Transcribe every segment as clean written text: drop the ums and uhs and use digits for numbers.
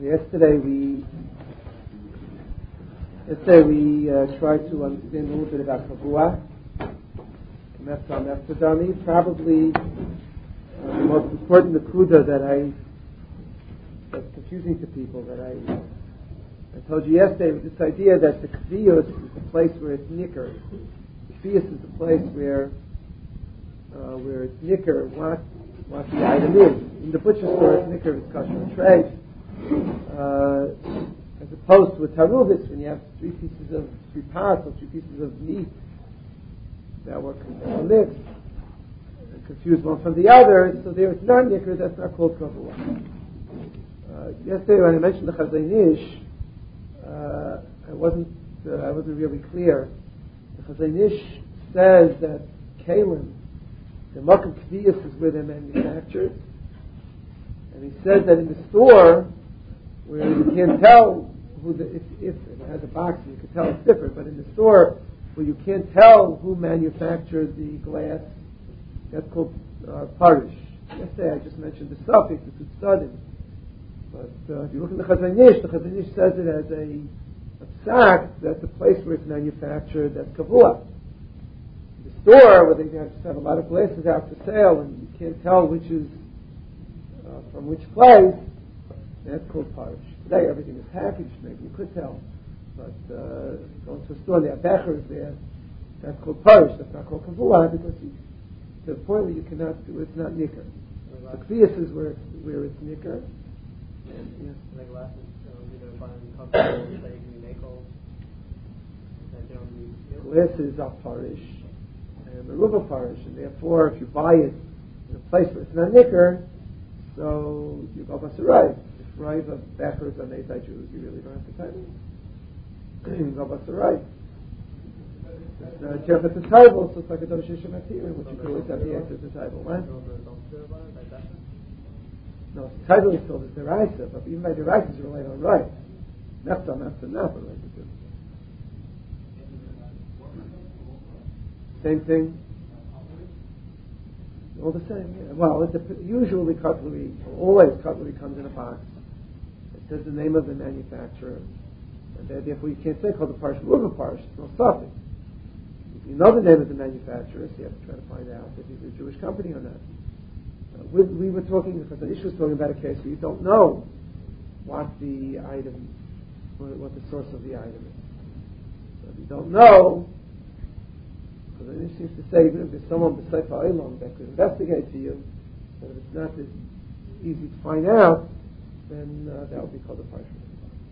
Yesterday we tried to understand a little bit about Kavua, Mefsadami. Probably the most important Nakuda that's confusing to people that I told you yesterday was this idea that the Kviyus is the place where it's nicker. The Kviyus is the place where it's nicker what the item is. In the butcher store, it's nicker, it's kosher and treif. As opposed to a taruvis, when you have three parts or three pieces of meat that were mixed and confused one from the other, so there it's not nicker, that's not called kavua. Yesterday when I mentioned the Chazon Ish, I wasn't really clear. The Chazon Ish says that Kalim, the Makom Kviyus is where they're manufactured, and he says that in the store where you can't tell if it has a box and you can tell it's different, but in the store where you can't tell who manufactured the glass, that's called parish. Yesterday I just mentioned the suffix, the tutzadim. But if you look in the Chazon Ish says it as a psak, that's a place where it's manufactured, that's kavua. The store where they just have a lot of glasses out for sale and you can't tell which is from which place, that's called parish. Today everything is packaged, maybe you could tell, but going to a store and there are bechers there, that's called parish, that's not called kavua, because to the point where you cannot do it's not nicker. The kviyas is where it's nicker. And, like glasses, either buying comfortable, like makel, that they don't need. Glasses are parish and meruba parish, and therefore if you buy it in a place where it's not nicker, so you go basarai. If Raiva bechers are made by Jews, you really don't have to pay them. You go basarai. If you have at the table, so it's like a doshishim material, which you can always have the answer at the table, right? No, the title is told as deraisa, but even by deraisa you rely on right. Not related to. Same thing. All the same. Yeah. Well, usually cutlery, always cutlery comes in a box. It says the name of the manufacturer, and therefore you can't say called the parish meruba parish. It's no suffix. If you know the name of the manufacturer, so you have to try to find out if he's a Jewish company or not. We were talking, because the issue was talking about a case where you don't know what the item, what the source of the item is. So if you don't know, because it seems to say even if there's someone beside Fa'ilam that could investigate for you, but if it's not as easy to find out, then that would be called a punishment.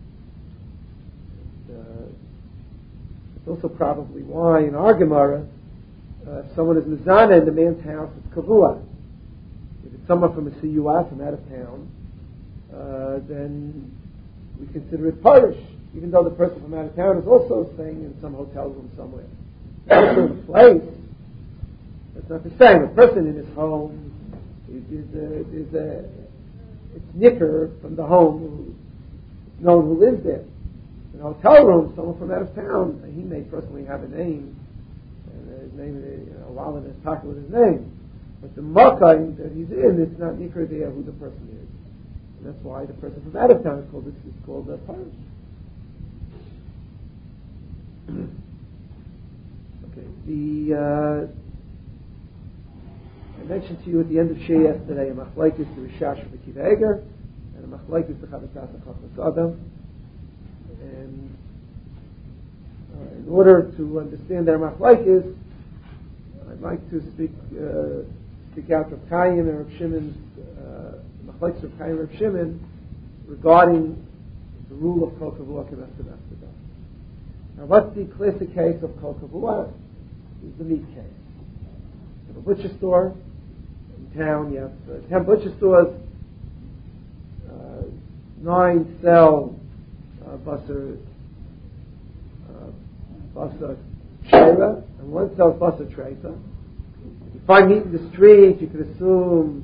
It's also probably why in our Gemara, if someone is mizana in the man's house, it's kavua. If it's someone from a CUA, from out of town, then we consider it parish, even though the person from out of town is also staying in some hotel room somewhere. Also in a place, that's not the same. A person in his home it's nicker from the home, known who lives there. In a hotel room, someone from out of town, he may personally have a name, and his name, a wallet in his pocket with his name. But the makkah that he's in, it's not nicker there who the person is. And that's why the person from out of town is called a parish. Okay, I mentioned to you at the end of Shea yesterday a machlekes to Rishash of the Kiva Eger, and a machlekes to Chavetzat and Chachmas Adam. And in order to understand their machlekes, I'd like to speak out of Chaim and Reb Shimon's machlekes of Chaim and Reb Shimon regarding the rule of Kol Kavua K'Mefta Mefta. Now, what's the classic case of Kol Kavua? Is the meat case. You have a butcher store in town. You have 10 butcher stores. 9 sell basar shera, and 1 sells basar treifa. If you find meat in the street, you can assume.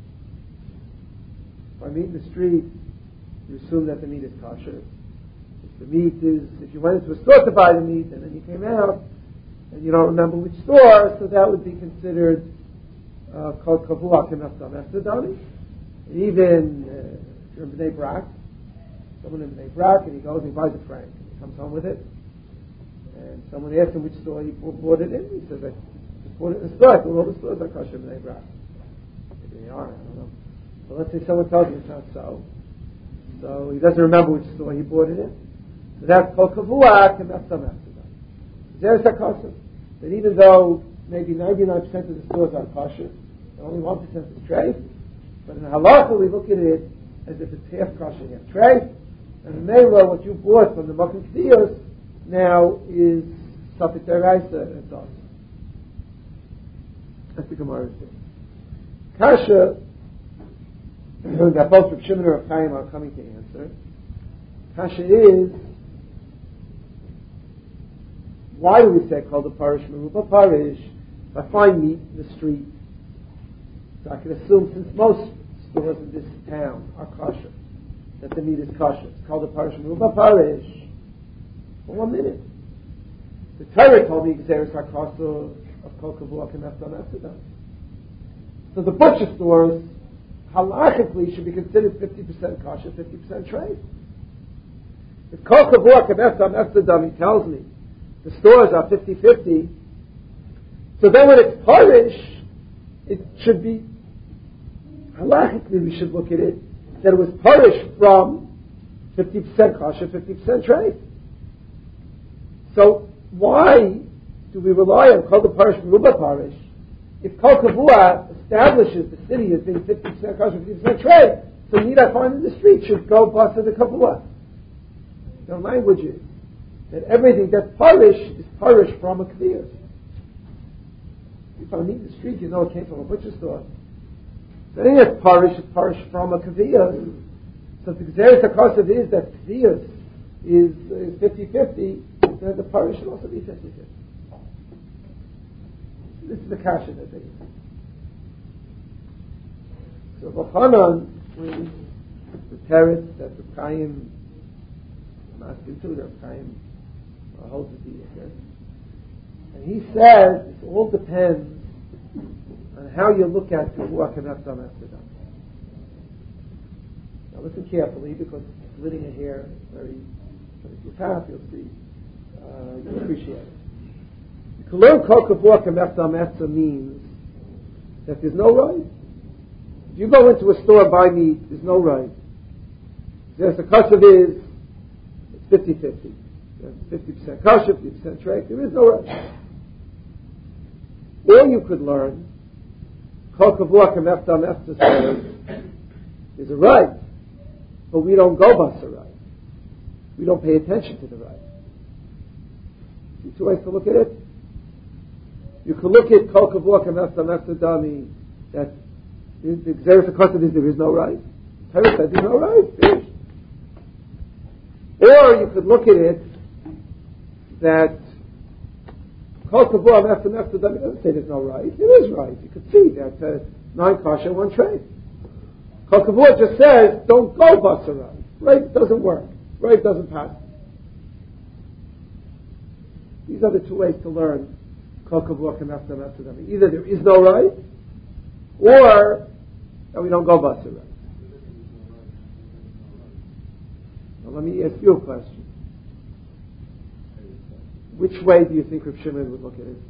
If you find meat in the street, you assume that the meat is kosher. If you went into a store to buy the meat and then you came out and you don't remember which store, so that would be considered called kavua k'mefta mefta dami. And even if you're in Bnei Brak someone in Bnei Brak, and he goes and he buys a franc. He comes home with it, and someone asks him which store he bought it in. He says, I just bought it in the store. I thought all the stores are kosher in Bnei Brak. Maybe they are, I don't know. But let's say someone tells him it's not so. So he doesn't remember which store he bought it in. So that's kol kavua k'mefsam efsada. There's a kosher. That even though maybe 99% of the stores are kosher, only 1% is treif, but in halacha we look at it as if it's half kosher, half treif, and in Meila, what you bought from the Makom Kediyos now is Safek Deraisa and it's us. That's the Gemara saying. Kasha, that both Reb Shimon and Reb Chaim are coming to answer. Kasha is, why do we say called the parish meruba parish? If I find meat in the street, so I can assume since most stores in this town are kosher, that the meat is kosher. It's called the parish meruba parish. For 1 minute. The Torah told me Xeris HaKosher of Kol Kavua K'Mefsam Efsada. So the butcher stores halachically should be considered 50% kosher, 50% treif. If Kol Kavua K'Mefsam Efsada, he tells me the stores are 50-50, so then when it's parish, it should be halachically we should look at it that it was parish from 50% kosher, 50% treif. So why do we rely on Kol the Parish Meruba Parish if Kol Kavua establishes the city as being 50% kosher, 50% treif? So need I find in the street should go bust the Kavua. The language is that everything that's parish is parish from a kviyas. If I meet in the street, you know it came from a butcher store. So anything that's parish is parish from a kviyas. So if the Xeris HaKosher is that kviyas is 50-50, then the parish should also be 50-50. This is the kasha that they use. So Vachanan brings the teretz that the Chaim, I'm asking too, that Chaim holds the deal here. And he says it all depends on how you look at Kavua K'Mefsam Efsada. Now listen carefully because splitting a hair is very, but if you have, you'll see. You'll appreciate it. To learn Kol Kavua K'Mefsam Efsada means that there's no right. If you go into a store and buy meat, there's no right. There's the custom is it's 50-50. 50% kosher, 50% treif. There is no right. Or you could learn Kol Kavua K'Mefsam Efsada says there's a right, but we don't go bust a right. We don't pay attention to the right. Two ways to look at it. You could look at Kol Kavua K'Mefsam Efsada means that the Xeris HaKosher is there is no right. Torah says there's no right. Finished. Or you could look at it that Kol Kavua K'Mefsam Efsada doesn't say there's no right. It is right. You could see that 9 kosher, 1 treif. Kol Kavua just says don't go bust a right. Right doesn't work. Right doesn't pass. These are the two ways to learn Kol Kavua K'Mefsam Efsada. Either there is no right, or that we don't go bust a right. Now let me ask you a question. Which way do you think Reb Shimon would look at it?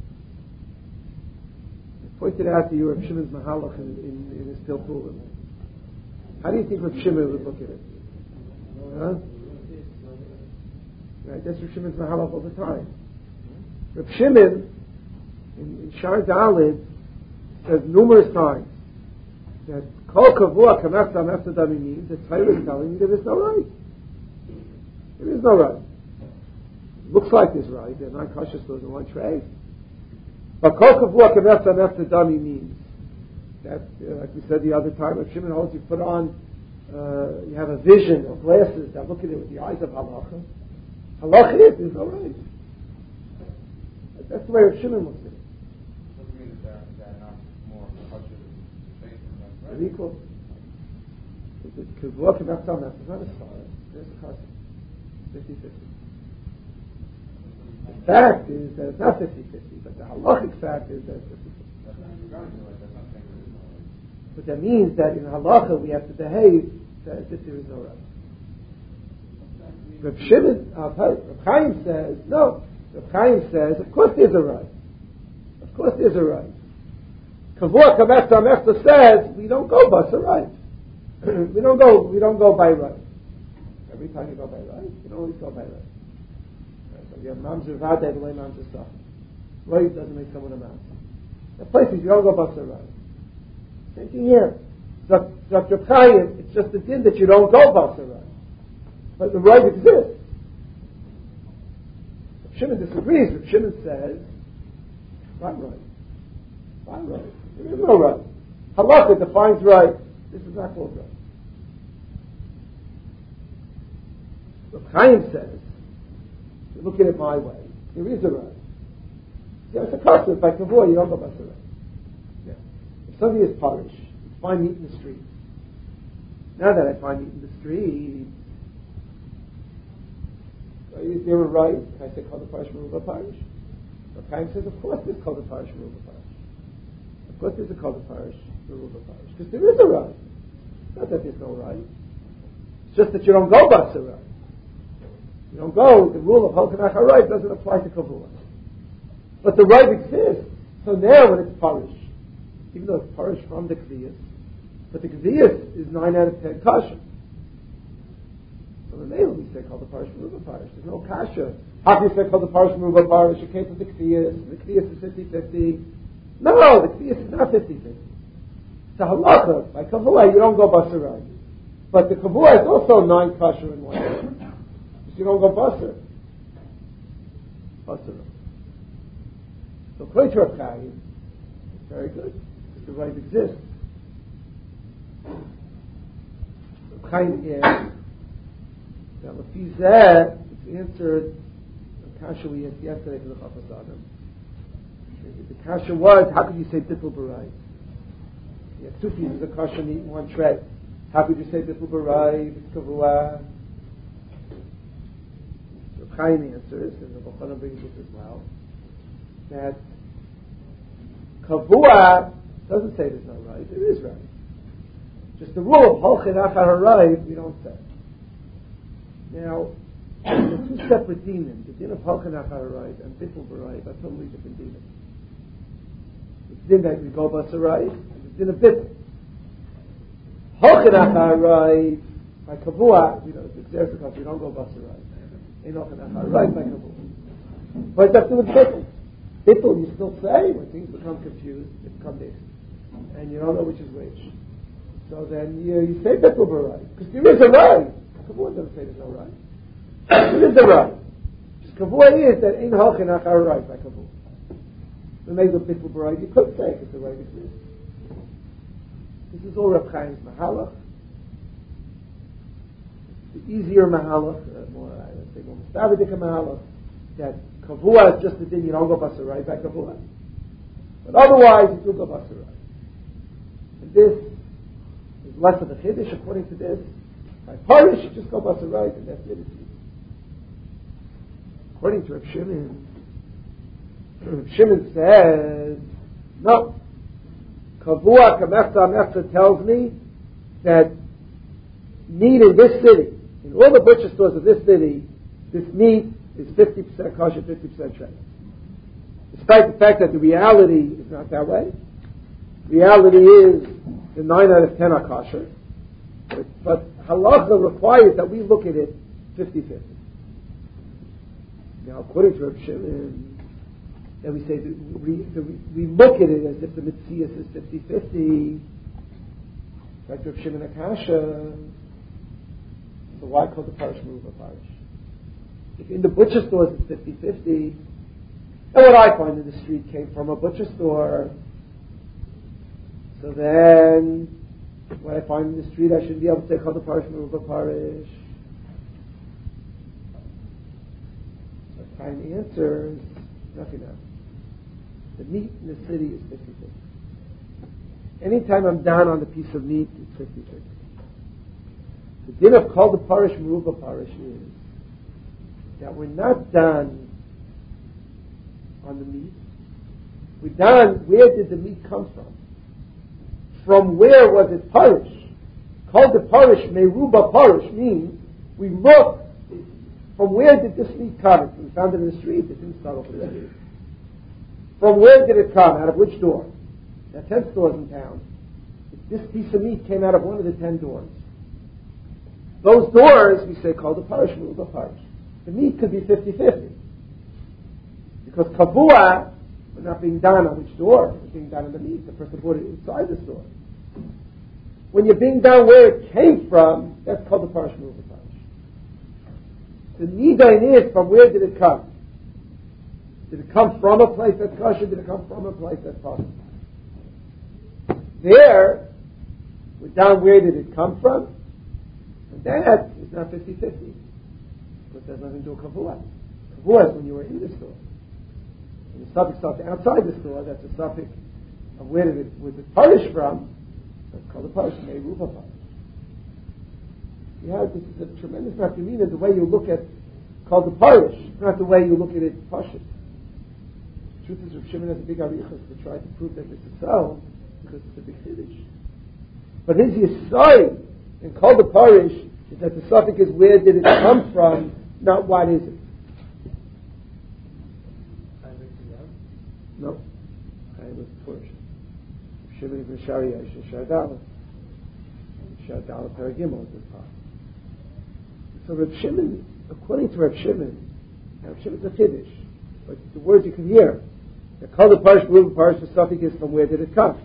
I pointed out to you Reb Shimon's Mahalach in his Pilpulim. How do you think Reb Shimon would look at it? Huh? Right, that's Reb Shimon's Mahalach all the time. Reb Shimon in Shar Dalid says numerous times that Kol Kavua K'Mefsam Efsada means that Torah is telling me there is no right. There is no right. Looks like there's right. There are 9 kosher stores in 1 treif. But Kol Kavua K'Mefsam Efsada means that, like we said the other time, if Shimon holds you put on, you have a vision or glasses that look at it with the eyes of halacha. Halacha is there's no right. That's the way Rav Shimon looks at it. Doesn't mean that they're not more kosher than They're equal. Because what about some that's not as far. There's a kosher. 50-50. The fact is that it's not 50-50, but the halachic fact is that it's 50-50. But that means that in halacha we have to behave as if there is no right. Reb Shimon, Reb Chaim says, no. Reb Chaim says, of course there's a right. Of course there's a right. Kavua Kametz Amechta says, we don't go basa right. we don't go by right. Every time you go by right, you don't always go by right. So you have mamzer vade, the way mamzer stuff. Right doesn't make someone a mamzer. The places you don't go basa right. Same thing here. Dr. Chaim, it's just the din that you don't go basa right. But the right exists. Reb Shimon disagrees. Reb Shimon says, not right. Not right. There is no right. Halakha defines right. This is not called right. Reb Chaim says, you're looking at my way. There is a right. Yeah, it's a custom. By kavua, you don't go basa right. Yeah. If somebody is parish, you find meat in the street. Now that I find meat in the street, is there a right? Can I say called the parish meruba parish? Reb Chaim says, of course there's called the parish meruba parish. Of course there's a called the parish meruba parish. Because there is a right. It's not that there's no right. It's just that you don't go basa right. You don't go, the rule of Holkanach right doesn't apply to kavua. But the right exists. So now when it's parish, even though it's parish from the kviyas, but the kviyas is 9 out of 10 kasha. So the name we say called the parish meruba parish. There's no kasha. How can you say called the parish meruba parish? It came from the kviyas. The kviyas is 50-50. No, the kviyas is not 50-50. It's a halacha. By kavua, you don't go basa right. But the kavua is also 9 kasha in one. You don't go basa. Basa. So according to Reb Chaim, it's very good. Because the right exists. Reb Chaim asks, now Lefizeh, it's answered the kasha we asked yesterday to the Chafetz Adam. The kasha was, how could you say bittul b'rai? You have 2 pieces of kasha meat in one tray. How could you say bittul b'rai, it's kavua? Chaim answers, and the Bachana brings this as well, that kavua doesn't say there's no right. It is right. Just the rule of holchin achar right, we don't say. Now, the 2 separate demons, the din of holchin achar right and bittul b'rai, are totally different demons. The din that we go basa right, and the din of bittul. Holchin achar right, by kavua, we don't go basa right. Right, but it has to do with bittul. Bittul, you still say when things become confused, they become this, and you don't know which is which. So then you say bittul b'rai because there is a right. Kavua doesn't say there's no right. There is a right. Just kavua is that ain't halchin achar right by kavua. The name of bittul b'rai you could say because the right exists. This is all Reb Chaim's mahalach. The easier mahalach, more Stavidik mahalach, that kavua is just the thing you don't go basa right by kavua. But otherwise, you do go basa right. And this is less of a chiddush according to this. By parish, you just go basa right, and that's it. According to Reb Shimon, Reb Shimon says, no. Kavua Kamefta tells me that meat in this city, in all the butcher stores of this city, this meat is 50% kosher, 50% shredded. Despite the fact that the reality is not that way. Reality is the 9 out of 10 are kosher. But halacha requires that we look at it 50-50. Now, according to Reb Shimon, then we say that we look at it as if the Metzias is 50-50. Like Reb Shimon Akasha. So why call the parish meruba parish? If in the butcher stores it's 50-50, and what I find in the street came from a butcher store, so then what I find in the street I should be able to say call the parish meruba parish. So kind answers, nothing else. The meat in the city is 50-50. Anytime I'm down on the piece of meat, it's 50-50. The din of called the parish meruba parish is that we're not done on the meat. We're done, where did the meat come from? From where was it parish? Called the parish meruba parish means we look From where did this meat come? We found it in the street. It didn't start off in the street. From where did it come? Out of which door? There are 10 stores in town. This piece of meat came out of one of the 10 doors. Those doors, we say, called the parish, rule the parish. The meat could be 50-50. Because kavua, we're not being done on which door. We're being done on the meat. The person bought it inside the store. When you're being done where it came from, that's called the parish, rule the parish. The nidain is, from where did it come? Did it come from a place that's kosher? Did it come from a place that's kosher? There, we're down where did it come from? And that is not 50-50. Because there's nothing to do with kavua. Kavua is when you were in the store. When the suffix starts outside the store, that's a suffix of where did it, was it punished from? That's called a parish, may rupa parish. This is a tremendous nafkamina, the way you look at, called the parish, not the way you look at it pashut. The truth is, Rav Shimon has a big arichas to try to prove that this is so, because it's a big chiddush. But his yesod and called the parish is that the suffix is where did it come from, not what is it. No, I was Purish. Shimon ibn Shariah, Shardala, Shardala Paragimel is this part. So Rav Shimon, according to Rav Shimon is a chiddush, but the words you can hear. The call the parish, rule the parish, the suffix is from where did it come?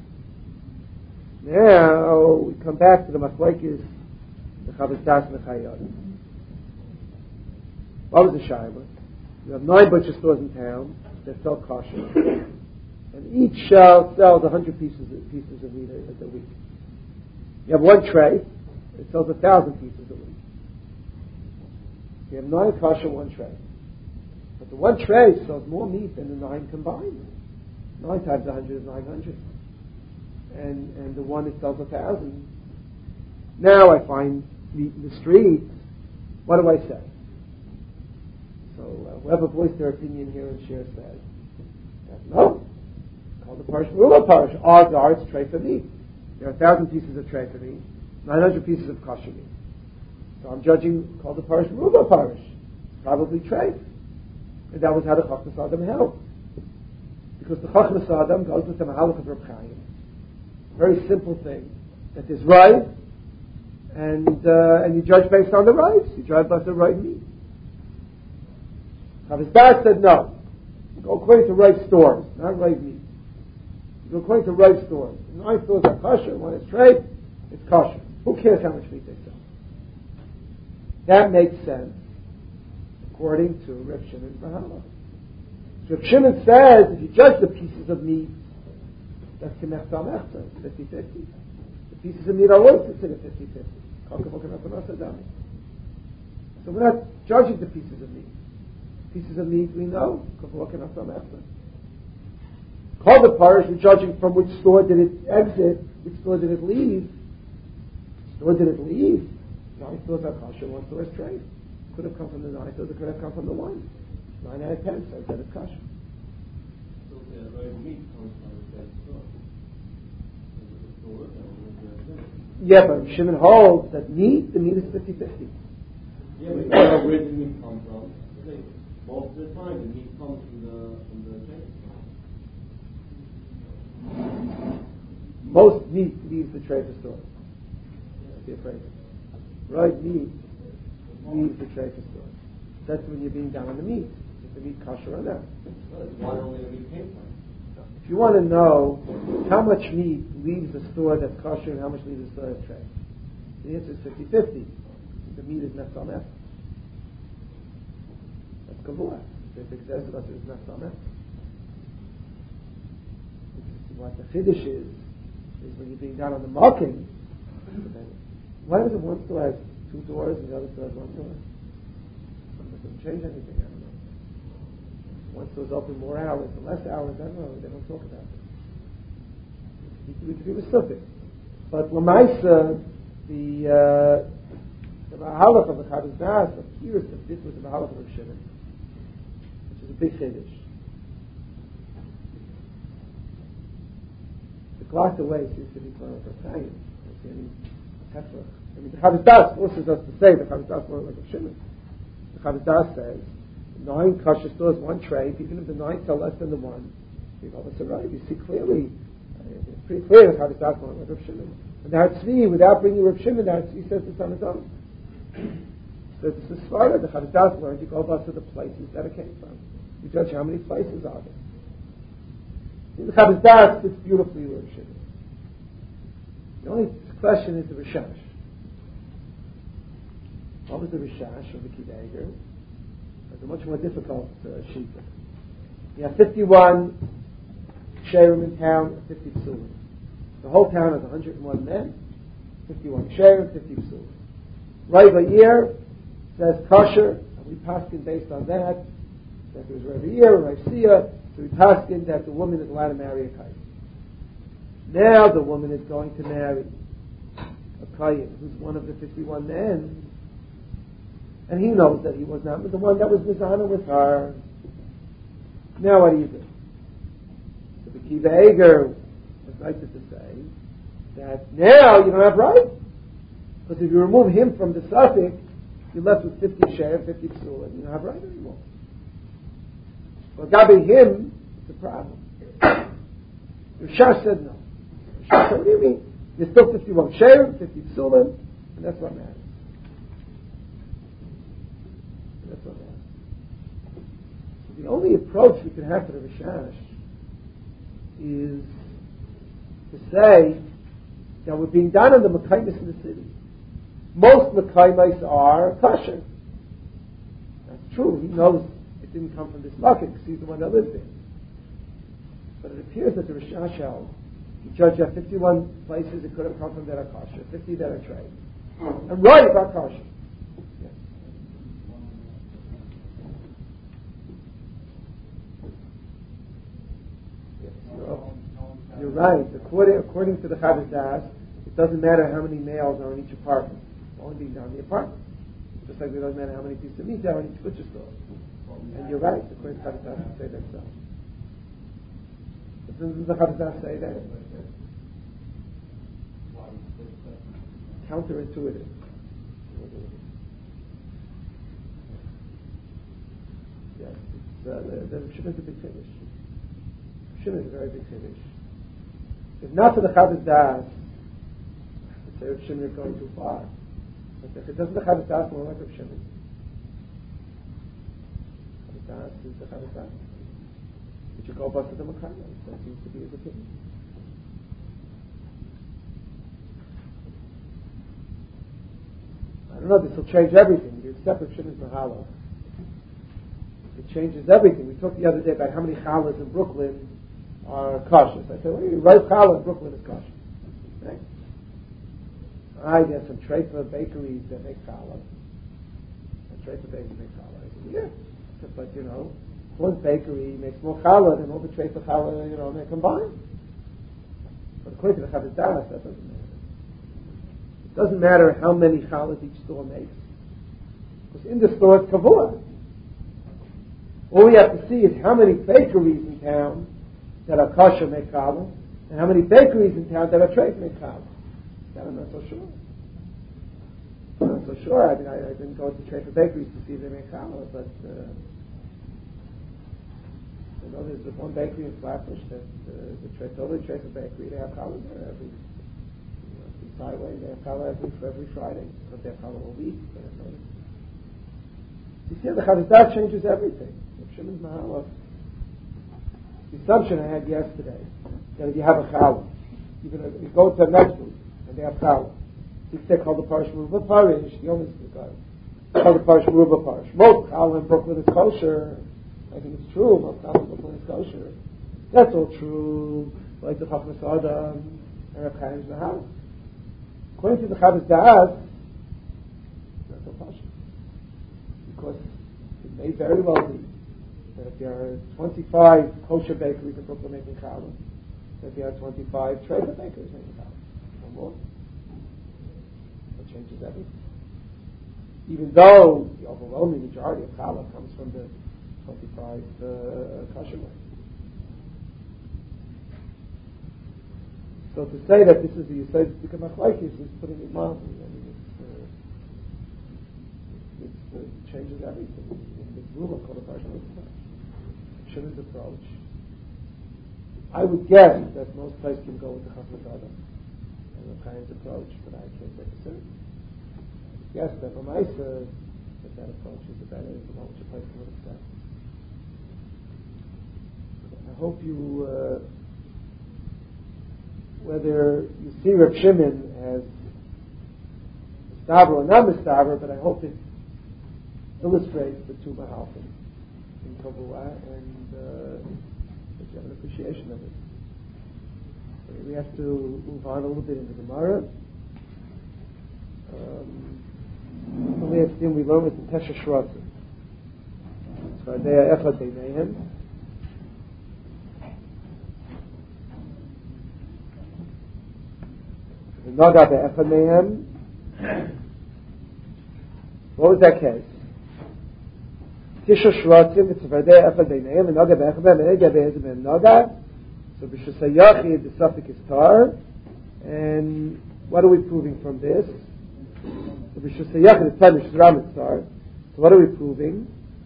Now we come back to the machlokes, the Chavos Das and the Chayot. What was the shaila? You have 9 butcher stores in town that sell kosher, and each sells 100 pieces of meat a week. You have one tray that sells 1,000 pieces a week. You have 9 kosher, 1 tray. But the 1 tray sells more meat than the 9 combined. 9 times 100 is 900. And the one that sells 1,000. Now I find meat in the street. What do I say? So whoever voiced their opinion here and share said, no, call the parish rule parish. Odds are it's tray for meat. There are 1,000 pieces of tray for meat, 900 pieces of kosher meat. So I'm judging, call the parish rule parish. Probably tray. And that was how the Chachmas Adam held. Because the Chachmas Adam goes with the Mahalach of Reb Chaim. Very simple thing. That is right, and you judge based on the rights. You judge by the right meat. Chavos Das said no. You go according to right stores, not right meat. You go according to right stores. 9 stores are kosher, 1 is trade, it's kosher. Who cares how much meat they sell? That makes sense according to Reb Shimon's Mahalach. So Reb Shimon says if you judge the pieces of meat, that's Kemech Samechza, 50-50. The pieces of meat are always considered 50-50. So we're not judging the pieces of meat. Pieces of meat we know. Call the parish, we're judging from which store did it exit, which store did it leave. Which store did it leave? 9 stores are kosher, 1 store is trade. Could have come from the 9 stores, it could have come from the 1. 9 out of 10 says that it's kosher. So the right meat comes from that store. Yeah, but Shimon holds that the meat is 50-50. Yeah, but you know where the meat comes from. Most of the time, the meat comes from the chain. Most meat leaves the tray for store. Don't be afraid. Right meat leaves the tray for store. That's when you're being down on the meat. Is the meat kosher or not? Why only the meat came from? If you want to know how much meat leaves the store that's kosher and how much leaves the store that's tray, the answer is 50-50. The meat is not samech. That's kavua. The big says to us is not samech. What the chiddush is when you're being down on the marking. Why does one store has 2 doors and the other store has 1 door? It doesn't change anything. I don't know. One store's open more hours or less hours. I don't know. They don't talk about it. We could be mistaken. But Lamaisa, the Mahalach of the Chavos Das appears to fit with the Mahalach of Rav Shimon, which is a big chiddush. The glass away seems to be part of Rav Chaim. I mean, the Chavos Das forces us to say the Chavos Das more like Rav Shimon. The Chavis Das says 9 kosher stores, 1 tray. Even if the 9 sell less than the 1, you know that's right. You see clearly, it's pretty clear that Chavis Das won't like Rav Shimon. And now Tzvi, without bringing Rav Shimon, now Tzvi says it's on his own. So it's the Svara, the Chavis Das learned, you go back to the places that it came from. You judge how many places are there. The Chavis Das fits beautifully with Rav Shimon. The only question is the Rishash. What was the Rishash of the Kiva Eger? It's a much more difficult shita. You have 51 Sherim in town, 50 Psulim. The whole town has 101 men, 51 Sherim, 50 Psulim. Right by year says kosher, and we paskin based on that there was Rav Year and Rav Sia, so we paskin that the woman is allowed to marry a Kayin. Now the woman is going to marry a Kayin who's one of the 51 men, and he knows that he was not the one that was mizana with her. Now what do you do? So the Kiva Eger was nice to say that now you don't have right, because if you remove him from the suffix, you're left with 50 share, 50 psul, and you don't have right anymore. But Gabi him, it's a problem. Rishash said no. Rishash said, what do you mean? You're still 51 share, 50 psulim, and that's what matters. That's what matters. So the only approach we can have to the Rishash is to say that we're being done on the Mekaymis in the city. Most Mekaymis are kosher. That's true. He knows it didn't come from this bucket because he's the one that lives there. But it appears that the Rishash held, he judged that 51 places it could have come from that are kosher, 50 that are trade. And right about kosher. Yes. Yes. So, you're right. According to the Chavis Das, it doesn't matter how many males are in each apartment. It's only being done in the apartment. Just like it doesn't matter how many pieces of meat there are in each butcher store. And you're right, according to Chavis Das, to say that so. But doesn't the Chavis Das say that? Counterintuitive. Yes, the Shimon is a big finish. Shimon is a very big finish. If not for the Chavis Das, I'd say Rav Shimon is going too far. But if it doesn't the Chavis Das, more like Rav Shimon. Chavis Das is the Chavis Das. But you go back to the Makayim, that seems to be his opinion. I don't know, this will change everything. You accept Rav Shimon's Mahala. It changes everything. We talked the other day about how many challahs in Brooklyn are kosher. So I said, well, you write challah in Brooklyn is kosher. Right? There's some Treifa bakeries that make challah. And Treifa bakeries make challah. I said, yeah. But, one bakery makes more challah than all the Treifa challah, they combine. But according to the Chavis Das, that doesn't matter. It doesn't matter how many challahs each store makes. Because in the store it's kavua. All we have to see is how many bakeries in town that are kosher make challah, and how many bakeries in town that are treif make challah. That I'm not so sure. I'm not so sure. I mean, I didn't go to treif bakeries to see if they make challah, but there's one bakery in Flatbush that the treif bakery, they have challah there every highway. They have challah every Friday, but they have challah all week. You see, the Chavis Das changes everything. Shimon's Mahala. The assumption I had yesterday that if you have a challah, you go to a next week and they have challah. You say called the Parish Meruba Parish, the only guy. Called the Parish Meruba Parish. Most challah in Brooklyn is kosher. I think it's true. Most challah in Brooklyn is kosher. That's all true. Like the Chachmas Adam and Reb Chaim's Mahala. According to the Chavis Das, that's so kosher. Because it may very well be that if there are 25 kosher bakeries in Brooklyn making challah, that there are 25 treif bakeries making challah. No more. That changes everything. Even though the overwhelming majority of challah comes from the 25 kosher ones. So to say that this is the Yisod to become machlokes is putting it mildly. I mean, it's changes everything. In this room of Kol HaParashas Mitzvah. Shimon's approach. I would guess that most places can go with the Chachmas Adam and the Chaim's approach, but I can't say for certain. Yes, that Lamaisa, that approach is the better, is the one which a place would accept. I hope you, whether you see Reb Shimon as Mistaber or not Mistaber, but I hope it illustrates the two Mahalchim in Kavua, and that you have an appreciation of it. So we have to move on a little bit into Gemara. We have seen we learn with the Tesha Shratzim. So they are Echad Beineihem. The Naga Be'echad Meihem. What was that case? Tisha Shratzim, it's Vardei Echad Beineihem, and Naga Be'echad Meihem, Ega Be'ezim and Naga. So B'Shusayachid, the suffix is Tar. And what are we proving from this? So B'Shusayachid, it's Tar, B'Shusram, it's Tar. So what are we proving?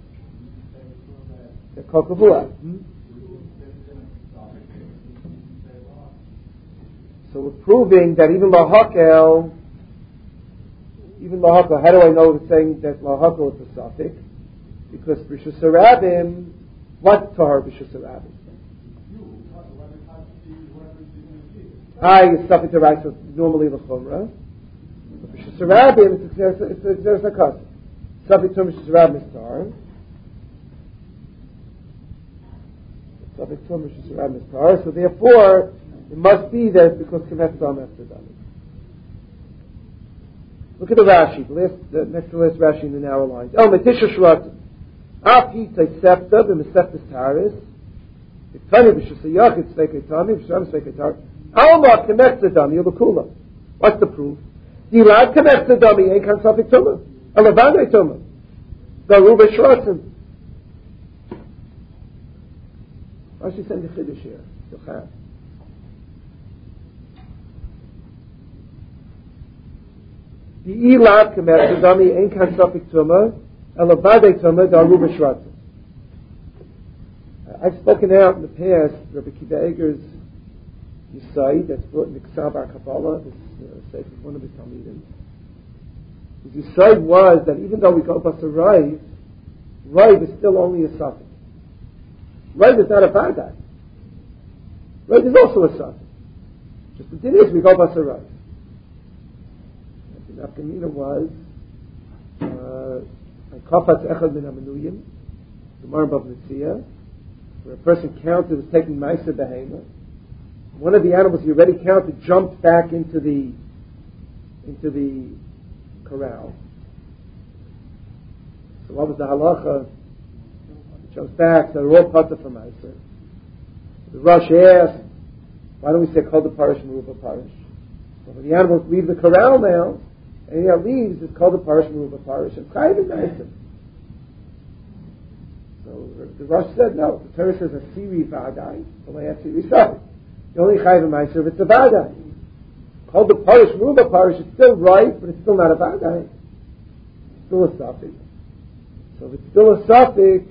The Kol Kavua. So we're proving that even Lahakel, how do I know it's saying that Lahakel is a suffix? Because B'Shus Harabim, what Tahar B'Shus Harabim? Is suffix to right, so normally L'chumra. B'Shus Harabim, it's a Zakas. Suffix to B'Shus Harabim is Tahar. Suffix to B'Shus Harabim is Tahar. So therefore, it must be that because Kemet Dam after Dami. Look at the Rashi, the next to last Rashi in the narrow lines. Oh, Metisha Shratim. Api Taisepta, B'Meseftes Taris. Iktani B'Shusayach, it's Sveketami, B'Shusayach, Sveketari. Alma Kemet Dami, Yubakula. What's the proof? Dilad Kemet Dami, Ein Kan Safik Tumah. Alavane Tumah. Daruba Shratim. Rashi send the Chiddush here. Yochad. The Elad Kemet Dami, Ein Kan Safik Tumah. Elavade Tumah, Daruba Shratim. I've spoken out in the past, Rabbi Kiva Eger's Yisai, that's brought in the Ksav HaKabbalah, this safe is one of his Talmidim. His Yisai was that even though we go Basar Raiv is still only a suffix. Raiv is not a Vadai. Raiv is also a suffix. Just the thing is, we go Basar Raiv. The Nafkamina was Kafat Echad Min HaMenuyim, the Marbav Nitzia, where a person counted, was taking Meiser Behema. One of the animals he already counted jumped back into the corral. So what was the halacha? He jumps back, so they're all pata for Meiser. The Rosh asked, why don't we say Kol Parish Meruba Parish? So when the animals leave the corral now, and he leaves, it's called the Parish Meruba Parish. It's Chayiv Meiser. So the Rosh said, no. The Torah says a Siri Vadai, the way I Siri Safik. The only Chayiv Meiser if it's a Vadai. Called the Parish Meruba Parish, it's still right, but it's still not a Vadai. It's still a Safik. So if it's still a Safik,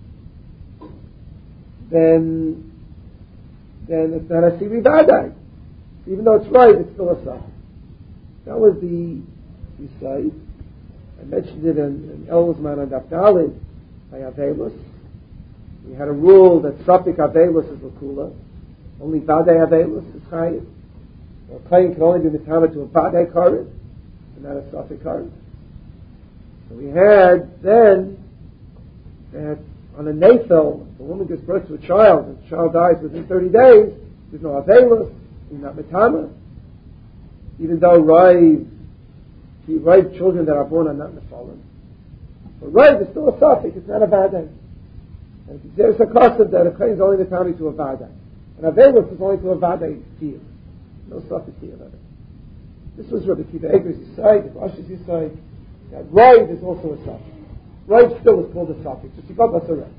then it's not a Siri Vadai. Even though it's right, it's still a Safik. That was the Yisai. I mentioned it in Elzman and Dafdalid by Avelus. We had a rule that Safik Avelus is Lakula. Only Vadei Avelus is Chayiv. A claim can only be Mitama to a Vadei Karet, and not a Safik Karet. So we had then that on a Nafel, if a woman gives birth to a child, and the child dies within 30 days, there's no Avelus, there's not Mitama. Even though Raiv children that are born are not Nephalim. But Raiv is still a Safik, it's not a Vadai. And there's a custom that a claim is only the Tami to a Vadai. And Avelus is only to a Vadai Tiyah. No Safik Tiyah of it. This was Rabbi Kiva Eger's Yisai, the Rosh's Yisai, that Raiv is also a Safik. Raiv still is called a Safik, just because that's a Raiv.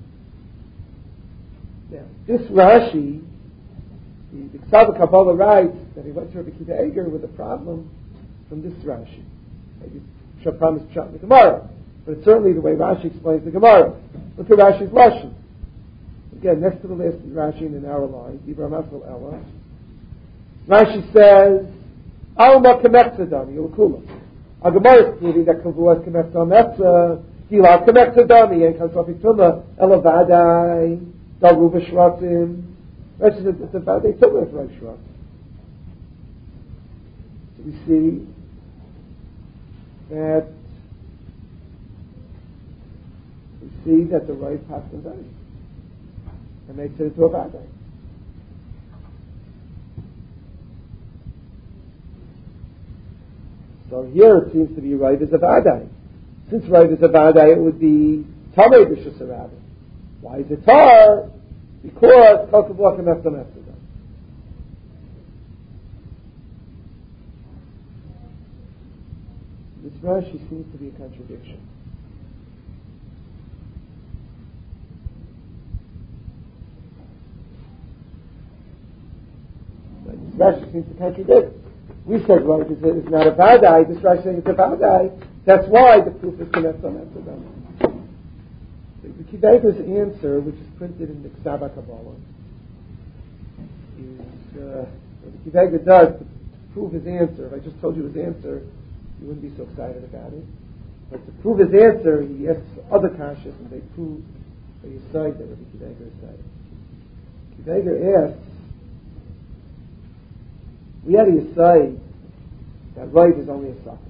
Now, this Rashi, the Ksav Kabbalah writes that he went to Rabbi Kiva Eger with a problem from this Rashi. Maybe Shapram is Pshat in the Gemara. But it's certainly the way Rashi explains the Gemara. Look at Rashi's Lashon. Again, next to the last Rashi in our line, Dibra Masal Ella. Rashi says, Alma Kemektzadami, Yulkuma. Our Gemara is proving that Kavuas Kemektzadam, Gila Kemektzadami, and Kansofi Ella Vadai, Daruva Shratim. Rashi says it's a Vadai Tumah of Rav Shratim. So we see that the right path can vary and makes it into a Vadai. So here it seems to be right as a Vadai. Since right as a Vadai, it would be Tamei B'Shus Rabbi. Why is it Tar? Because Kalkavua Kemefta Mefta. This Rashi seems to be a contradiction. This Rashi seems to contradict. We said right is not a Vadai. This Rashi saying it's a Vadai. That's why the proof is Kemefta Mefta. The Kiveger's answer, which is printed in the Ksaba Kabbalah, is what the Kiveger does to prove his answer. If I just told you his answer, you wouldn't be so excited about it. But to prove his answer, he asks other kashas, and they prove by his side that what the Kiveger said. Kiveger asks, we had to say that right is only a sucker.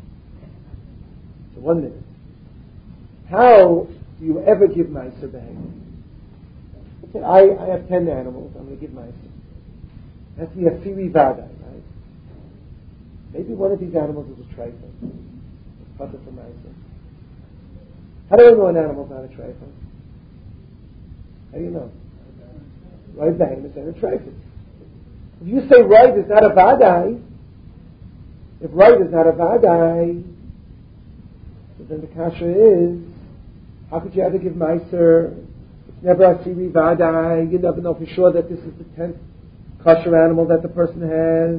So 1 minute. How do you ever give Meiser behavior? Okay, I have 10 animals, I'm going to give Meiser. That's the Asiri Vadai, right? Maybe one of these animals is a trifle. It's putter for Meiser. How do I know an animal's not a trifle? How do you know? Right behemoth and a trifle. If you say right is not a Vadai, if right is not a Vadai, so then the kasha is, how could you ever give Meiser? It's never a Asiri Vadai. You never know for sure that this is the 10th kosher animal that the person has.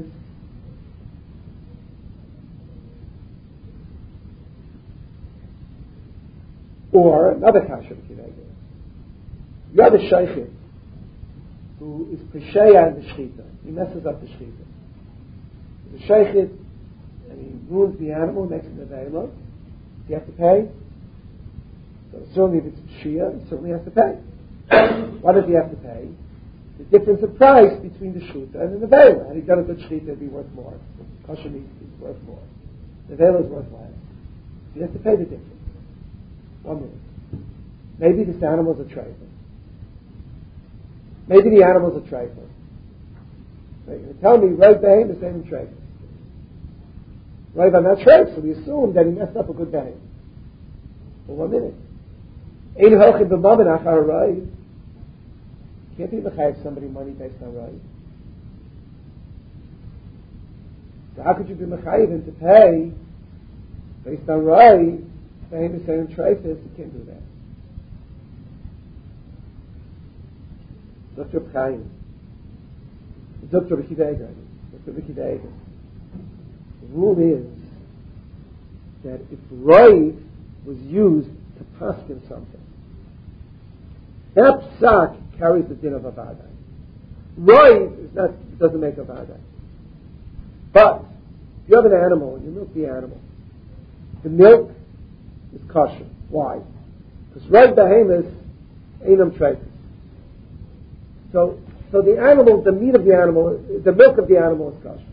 Or another kasha of Kiveger. You have a shaykhid who is Pesheya in the Shechita. He messes up the Shechita. The shaykhid, and he ruins the animal, makes it available. You have to pay. So certainly if it's Shia, he certainly has to pay. Why does he have to pay? The difference of price between the Shuta and the Nevela. Had he done a good Shita, it'd be worth more. Kosher meat is worth more. The Nevela is worth less. So he has to pay the difference. 1 minute. Maybe this animal's a trifle. Maybe the animal's a trifle. So you're going to tell me, right behem is same trifle. Right, I'm not trifle, so we assume that he messed up a good behem. For 1 minute. Ein hochim b'mamen achar right. Can't be mechayev somebody money based on right. So how could you be mechayev him to pay based on right? Behem is same trifle. You can't do that. Dr. Chaim, Dr. Kiveger, Dr. Kiveger. The rule is that if right was used to paskin something, that psak carries the din of a vadai. Right doesn't make a vadai. But if you have an animal and you milk the animal, the milk is kosher. Why? Because right behemoth ainam treifus. So the animal, the meat of the animal, the milk of the animal is kosher.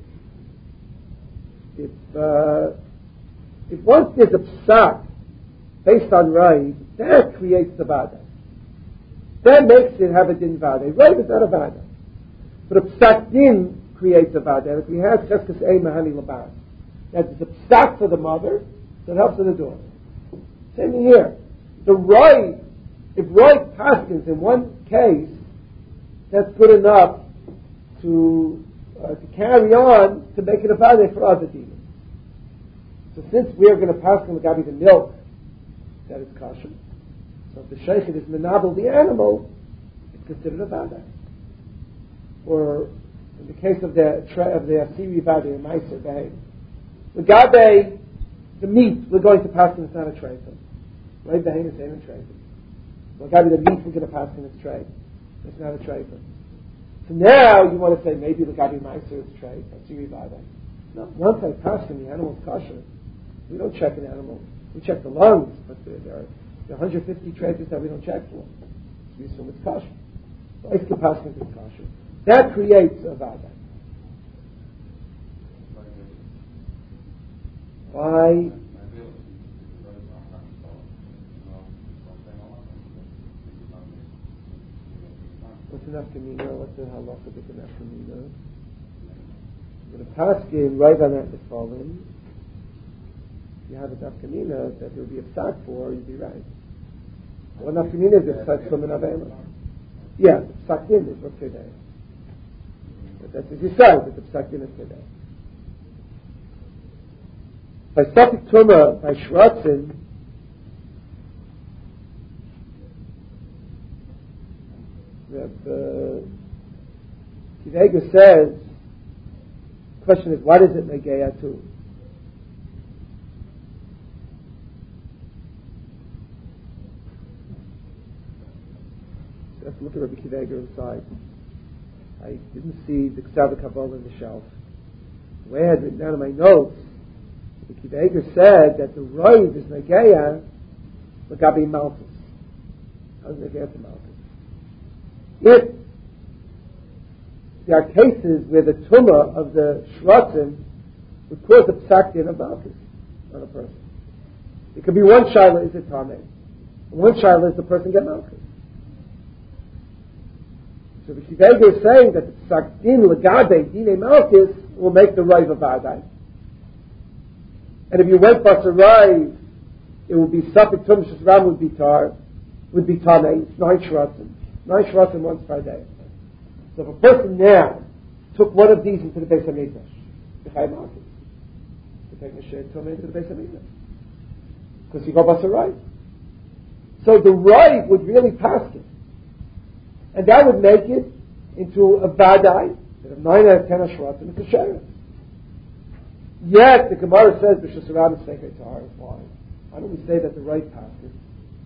If once there's a psak based on right, that creates the vadai. That makes it have a din vadai. Right is not a vadai. But a psak din creates a vadai. If we have cheskes ei mahani labar, that is a psak for the mother, that helps for the daughter. Same thing here. The right, if right paskins in one case, that's good enough to carry on to make it a vadai for other demons. So since we are going to pass on the milk, that is kosher. So if the shaykhid is menabel the animal, it's considered a vadai. Or in the case of the asiri vadai, meiser behem, the gabe the meat we're going to pass in, it's not a treifa. Right? The heinous ain't a treifa. Well, got to be the meat we're going to pass in, it's treifa. It's not a treifa. So now you want to say maybe the gabi meiser is treifa. That's your vada. No, once I pass in, the animal's kosher. We don't check an animal. We check the lungs, but there are 150 treifas that we don't check for. So we assume it's kosher. So Eiska Paskin is kosher. That creates a vada. Why? What's an afkamina? What's the halacha with an afkamina? With a paskin, right on that fallen, you have a afkamina that there will be a psak for, you'd be right. Well, an afkamina is a psak from an avela. Yeah, the psak din is what today. That's as you said, that the psak din is today. By Safik Tumah, by Shratzin, the Kivega says, the question is, what is it Negeya to? Let's look at Rabbi Kivega inside. I didn't see the Ksava Kabbalah in the shelf. The way I had written down in my notes, the Kivega said that the roiv is Negeya L'gabi Malchus. How's Negeya to Malchus? If there are cases where the tumah of the shratzim would cause a psak din of Malchus on a person. It could be one shaila is a tameh, and one shaila is the person get Malchus. So the Kivega is saying that the psak din l'gabe dine Malchus will make the roiv a vadai. And if you went basarai, it would be Safik Tumah Shesram would be tameh. It's 9 shratzim. 9 shratzim once per day. So if a person now took one of these into the Beis HaMikdash, the Chai Malchus, to take a share tumah into the Beis HaMikdash, because you go basarai. So the Rav would really pass it, and that would make it into a vadai that of 9 out of 10 shratzim is kasher. Yet the Gemara says B'Shus Harabim Seichei Tahar. Why? Why don't we say that the Rav passed it?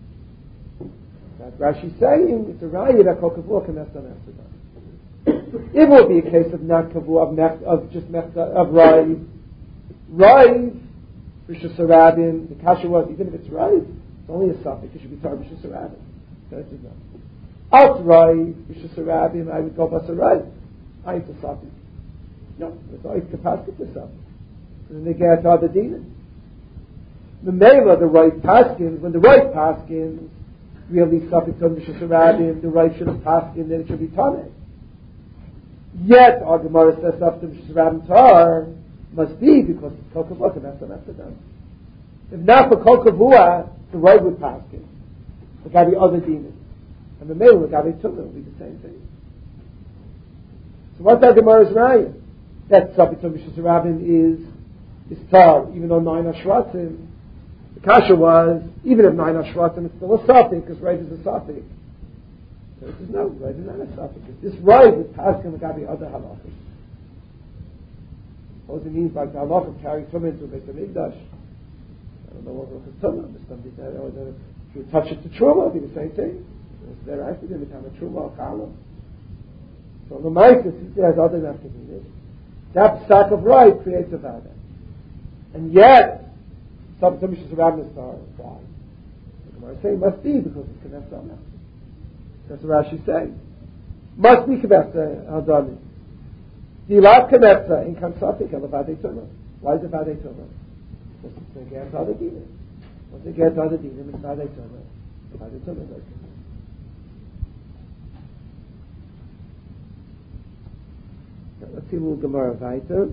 That Rashi's saying it's a raya that kol kavua can mess on Amsterdam. It will be a case of not kavua of just of Rav. Rav B'Shus Harabim. The kasha was even if it's Rav, it's only a suffix. It should be tar B'Shus Harabim. That is not. Out Rav B'Shus Harabim. I would go basarai. I it's a suffix. No, it's always capacity for suffix. And then they get to other demons. The Mela, the right paskins, when the right paskins really suffered from the Shusharabim, the right should have paskin, then it should be Tameh. Yet, our Gemara says after the Shusharabim Tar must be because it's Kol Kavua, and that's after them. If not for Kol Kavua, the right would paskin. There got to be other demons. And the Mela, the Gabi Tumah will be the same thing. So what's our Gemara's raya? That suffered from the Shusharabim is tar, even though 9 ashratzim. The kasha was, even if 9 ashratzim, it's still a suffix, because Rav is a suffix. So it says, no, Rav is not a suffix. This Rav is passing the gabi other halachas. What does it mean by the halach of carrying tumah into a Beit HaMikdash? I don't know what was tumah. Somebody said, if you touch it to truma, it'll be the same thing. It's their accident, it become a truma or kalam. So the Ma'aser, since it has other nafkavinas, that psak of Rav creates a vada. And yet, some Mishas Rabban Star, why? The Gemara saying must be because it's Knesset Amah. That's what Rashi saying. Must be Knesset Hadami. Dilat Knesset in Kamsatik Elavadei Tumah. Why is it Vadei Tumah? Because it's against other demons. Once it gets other demons, it's Vadei Tumah. Vadei Tumah. Let's see a little Gemara weiter.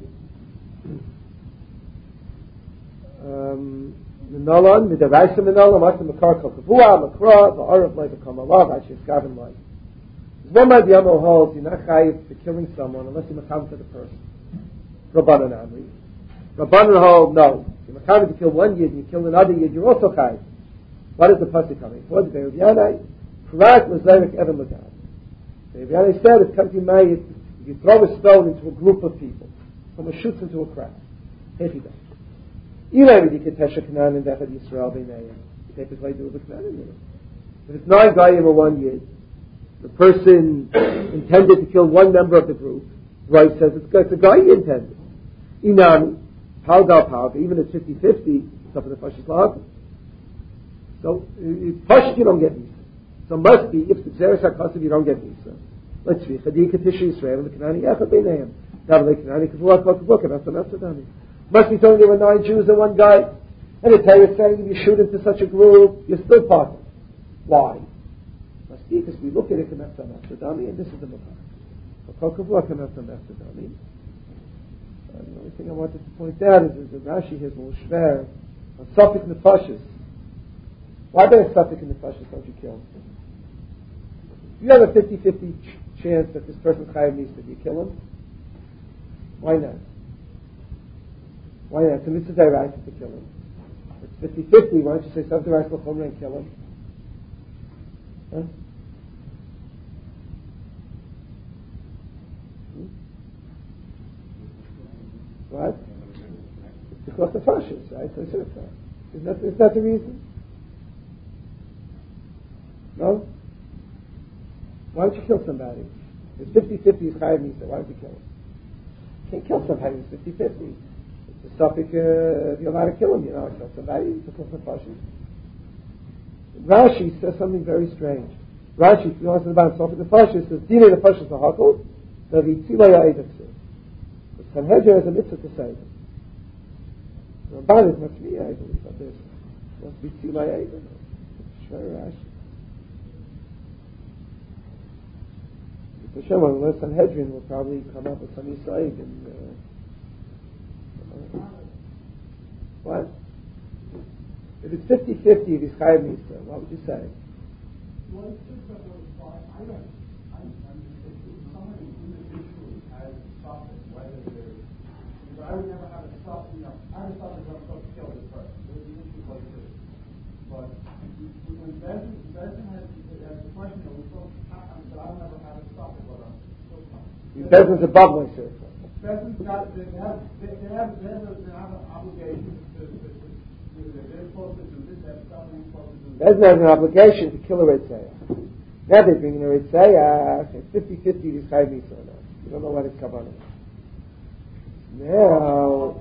Minolan, Midaraisa Minolan, what's the Makar Kavua, Makra, the Arav Lai, the Kamalav, Ashis Gavin Lai. There's one by the Yamo holds, you're not chayiv for killing someone unless you makam to the person. Rabbanan Amri. Rabbanan hold, no. You're makam to kill one yid and you kill another yid, you're also chayiv. What is the pasuk coming? For the Be'er Yanai, Prat Lazarek Evan Lagan. Be'er Yanai said, it's come to Mayit, if you throw a stone into a group of people, someone shoots into a crowd. Hechidah. If it's 9 Goyim or 1 Yid, the person intended to kill one member of the group, Rav says it's a guy he intended. Inami, Palgal Palga, even at 50-50, stuff in the Pashas Lahag. So, Pashas you don't get Nisa. So must be, if the Xeris HaKasav you don't get Nisa. Let's see, Chadi Katish Yisrael, and the Kanani Echad Beinayim. Davle Kanani Kavuak Bakabuk, and that's the Matzadani. Must be telling there were 9 Jews and 1 guy. And the Torah is saying if you shoot into such a group, you're still part of it. Why? Must be because we look at it and that's the Matzadani, and this is the Mabak. Bakabuk, and that's the Matzadani. The only thing I wanted to point out is that Rashi has more shver on Safik Nefashis. Why by a Safik Nefashis don't you kill him? You have a 50-50 chance that this person Chayav needs to be kill him. Why not? Why not? It's a mitzvah right to kill him. It's 50-50. Why don't you say Safik Nefashis and kill him? Huh? What? Because the fascists, right? So is that the reason? No? Why don't you kill somebody? It's 50-50 is Chayav Nisa. Why don't you kill him? You can't kill somebody who's 50-50. It's a topic, if you're allowed to kill him, you know, kill somebody because of fascists. Rashi says something very strange. Rashi, if you ask about himself, the fascists says, Dina the fascists are hakol, the Vitzila Ya'edaksu. Sanhedrin is a mitzvah to say them. Ramban is much me, I believe, but this must be Tzilai Eidim. It's very rational. The Hashem, unless Sanhedrin will probably come up with some Yisrael and what? If it's 50-50, if he's Chayav Nisa, what would you say? Well, it's just that I don't. Somebody individually has suffered, whether they're. I would never have a stop. I would stop if I'm supposed to kill this person. There's an issue like this. But when Bezin has the question, but I'll never have a stop it. Bezin's above my circle. Bezin's got. They have an obligation to. They're supposed to do this. They have something supposed to do. Bezin has an obligation to kill a Ritzayah. Now they're bringing a Ritzayah. It's 50-50 is Chayav Nisa or not. You don't know what it's Kavanah. Now,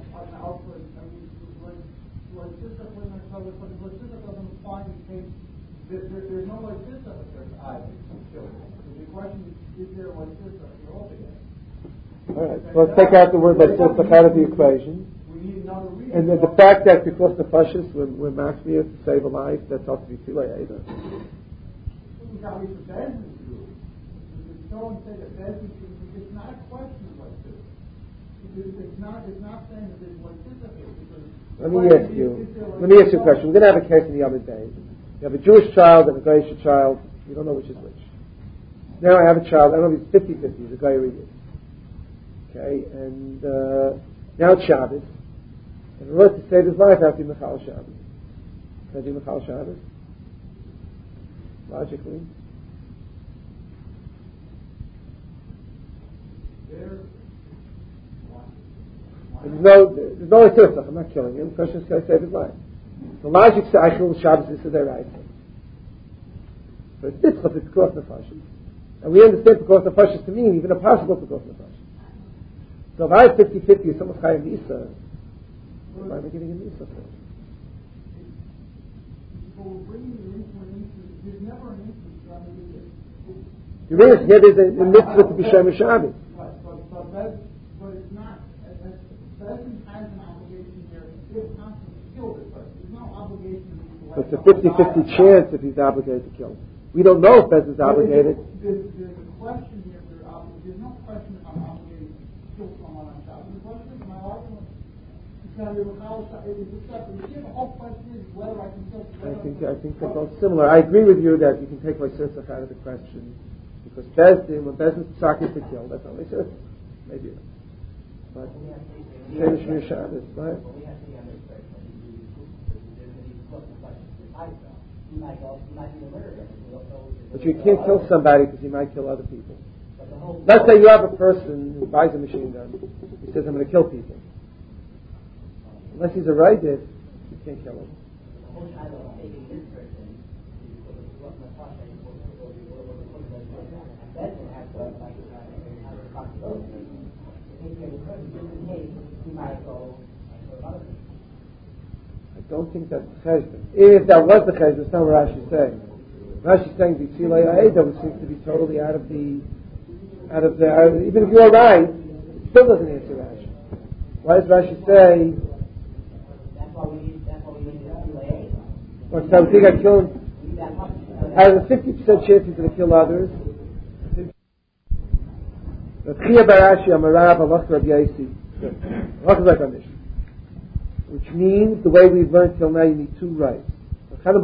there's no like this of a certain either. The question is there like this of the altogether? All right, so let's take out the word like this out of the equation. We need another reason. And then the fact that because the fascists were maximum to save a life, that's ought to be Tzilai Eidim. We got to be for Bezin to do it. If someone said that Bezin, it's not a question of like this. It's not saying that there's like this of it. Let me ask you a question. We're going to have a case in the other day. You have a Jewish child and a Goyish child. You don't know which is which. Now I have a child. I don't know if he's 50-50. He's a Goy or Yid. Okay, and now it's Shabbos. And in order to save his life, I have to be Mechal Shabbos. Can I do Mechal Shabbos? Logically. There's no Etirsach. I'm not killing him. The question is, can I save his life? The logic says, I kill Shabbos, this is their right. So it's Titzchot, it's Pekuach Nefashis. And we understand Pekuach Nefashis to mean even a possible Pekuach Nefashis. So if I have 50-50 or someone's Chayav Nisa, why am I getting a Nisa for? There's never an instance. There is. Here there's a mitzvah to be Shem Shabbos. But it's not. Bezin has an obligation here. If possible, to kill this person. There's no obligation to It's a 50-50 chance if he's obligated to kill. We don't know if Bezin's obligated. There's a question here. There's no question if I'm obligated to kill someone on Shabbos. The question is, my argument is going to be the whole question is whether I can kill someone. I think they're both similar. I agree with you that you can take Lysirsach out of the question because Bezdin, when Bezin's tzarkis to kill, that's not Lysirsach. Maybe. But Shemir Shemir Shabbos, right? But you can't kill somebody because he might kill other people. Let's say you have a person who buys a machine gun. He says, I'm going to kill people. Unless he's a raided, you can't kill him. I don't think that's the cheshbon. If that was the cheshbon, that's not what Rashi's saying. Rashi's saying the Tzilei Ha'eda seems to be totally out of the, even if you're right, it still doesn't answer Rashi. Why does Rashi say? That's why we need the Tzilei Ha'eda. So we think I kill him. Out of the 50% chance he's going to kill others. Chia Barashi Amarav Alach Rav Yaisi. Which means the way we've learned till now, you need two rights. Now,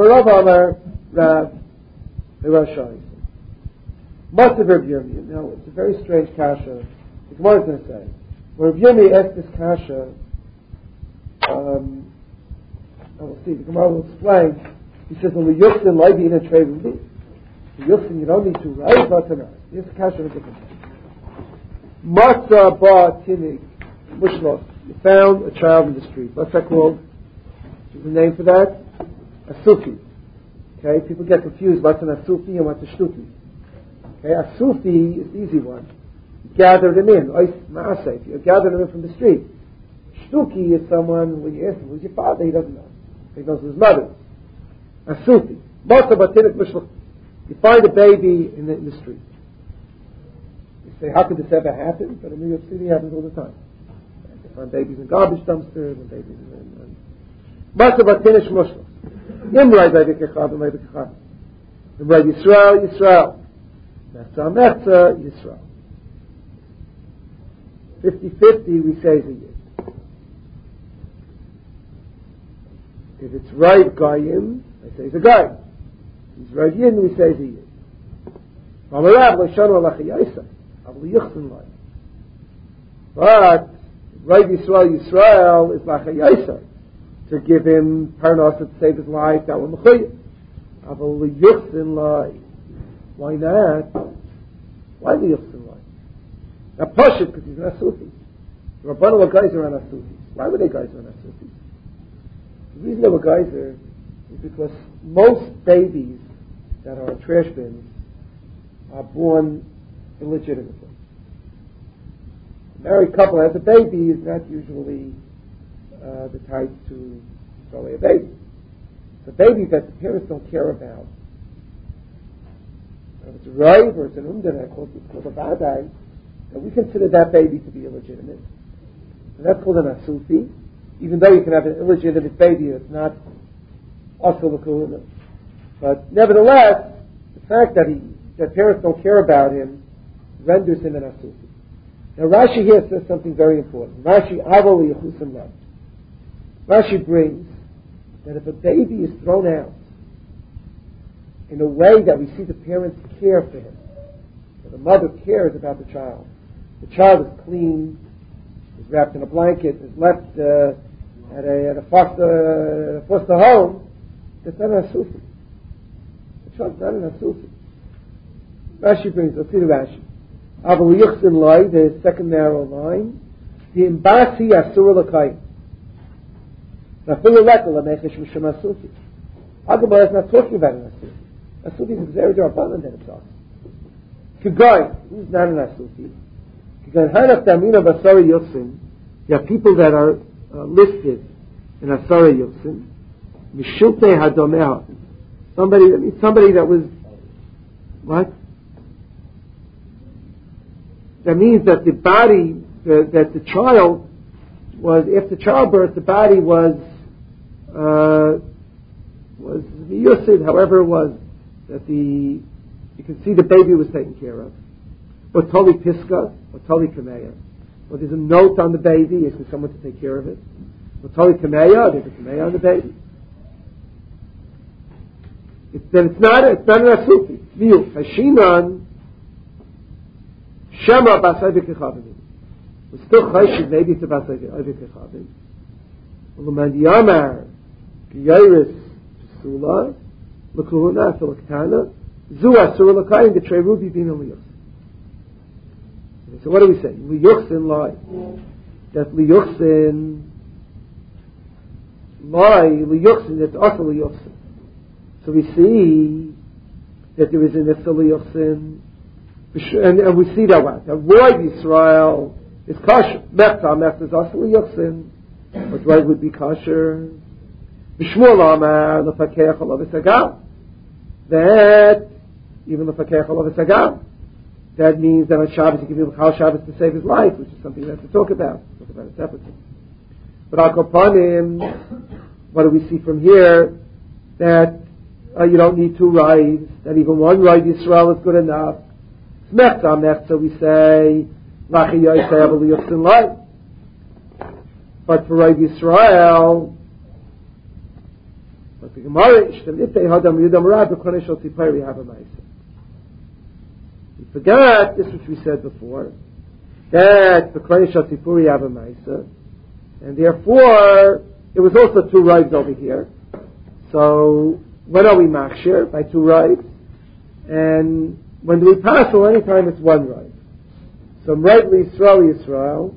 it's a very strange kasha. The Gemara is going to say, when Rav Yirmi asked this kasha, we'll see. The Gemara will explain. He says, "Well, the yuchsin leibi in a trei rubi. The yuchsin, you don't need two rights, but tonight. This kasha is a different thing. Matzah ba tinik mushlos. You found a child in the street. What's that called? What's the name for that? A sufi. Okay, people get confused. What's an asufi and what's a shtuki? Okay, a sufi is the easy one. You gather them in. You gather them in from the street. Shtuki is someone, when you ask him, who's your father? He doesn't know. He knows his mother. A sufi. Matzah ba tinik mushlos. You find a baby in the street. You say, how could this ever happen? But in New York City, it happens all the time. They find babies in garbage dumpsters and babies in... Matzah batinish mushlos. Imray baby kechab, imray baby kechab. Imray Yisrael, Yisrael. Mechza, Mechza, Yisrael. 50-50, we say is a yid. If it's right Goyim, I say he's a guy. If he's right Yin, we say he's a yid. Amarav, Leishanu alacha yaisa. But right Yisrael, Yisrael is like a Yisrael. To give him parnasa to save his life, that was mechuyev. Aval liyuchsin lai. Why not? Why liyuchsin lai? Now Pashut, because he's an Asufi. The Rabbanu were guys around Asufis. Why were they guys around Asufis? The reason they were guys there is because most babies that are trash bins are born illegitimately. A married couple has a baby is not usually the type to throw away a baby. The baby that the parents don't care about, if it's a rive or it's an umdana, called a vadai, then we consider that baby to be illegitimate. And that's called an asufi. Even though you can have an illegitimate baby, it's not also l'kuhuna. But nevertheless, the fact that parents don't care about him renders him an asufi. Now Rashi here says something very important. Rashi brings that if a baby is thrown out in a way that we see the parents care for him, that the mother cares about the child is clean, is wrapped in a blanket, is left at a foster home, that's not an asufi. The child's not an asufi. Rashi brings, let's see the Rashi. Aval Yuchsin Lai, the second narrow line, the Imbasi Asura Lakai. Agama is not talking about an Asufi. Asufi is very Rabbanan than himself. Kigay, who's not an Asufi? Kigay Hanaf Damina Basari Yuchsin. There are people that are listed in Asari Yuchsin. Mishulte Hadomeha. Somebody that was, what? That means that the body, that the child was, after childbirth, the body was miyusid, however it was, that you can see the baby was taken care of. Or toli piska, or toli kameya. Or there's a note on the baby, asking someone to take care of it. Or toli kameya, there's a kameya on the baby. Then it's not an asufi. Miu, hashinan, Shema basay v'kechavim. We're still chayshid, maybe it's a basay v'kechavim. U'leman yamar k'yayris p'sula l'kuhuna f'l'ktana zu asura l'kayim g'trei rubi bin aliyos. So what do we say? Liyuchsin lai. That liyuchsin Loi liyuchsin, it's also liyuchsin. So we see that there is an issa liyuchsin, and we see that what? That Roy Yisrael is kosher. Mechta is also liyuchsin, but Roy would be kosher. B'shmuel Amar l'fakeach olav esagam. That even l'fakeach olav esagam. That means that on Shabbos you give him Chal Shabbos to save his life, which is something we have to talk about. Talk about it separately. But Al Kopanim, what do we see from here? That you don't need two rides. That even one ride Yisrael is good enough. So we say Lachi Yosef Eliyuchsin Lai. But for ride Yisrael, but the Gemara Ishtam Itei Hadam Yudam Rab B'Konei Shel Tzipori have a Ma'aser. We forgot this, which we said before, that the B'Konei Shel Tzipori have a Ma'aser, and therefore it was also two rides over here. So when are we machshir? By two rides. And when do we pass? Well, anytime it's one ride. So rightly Yisrael.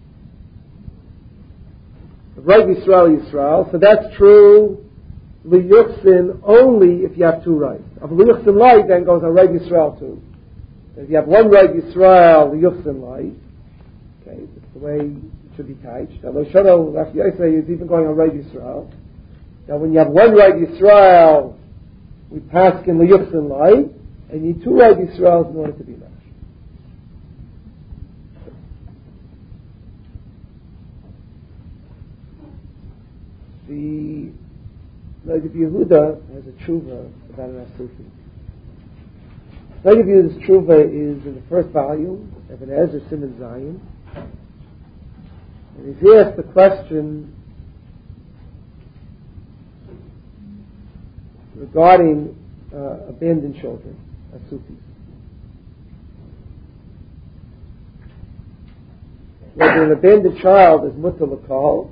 Right Yisrael. So that's true liyuchsin only if you have two rides. Of liyuchsin light then goes on right Yisrael too. So if you have one right Yisrael, liyuchsin light. Okay, that's the way it should be touched. Now Loshono Rav Yosef is even going on right Yisrael. Now when you have one right Yisrael, we pass in liyuchsin light, and you need two right Yisraels in order to be matched. The Rav Yehuda has a tshuva about an Asufi. Rav Yehuda's tshuva is in the first volume of an Ezra Siman Zion, and he's asked the question regarding abandoned children, Asufis. Whether an abandoned child is mutter l'kol,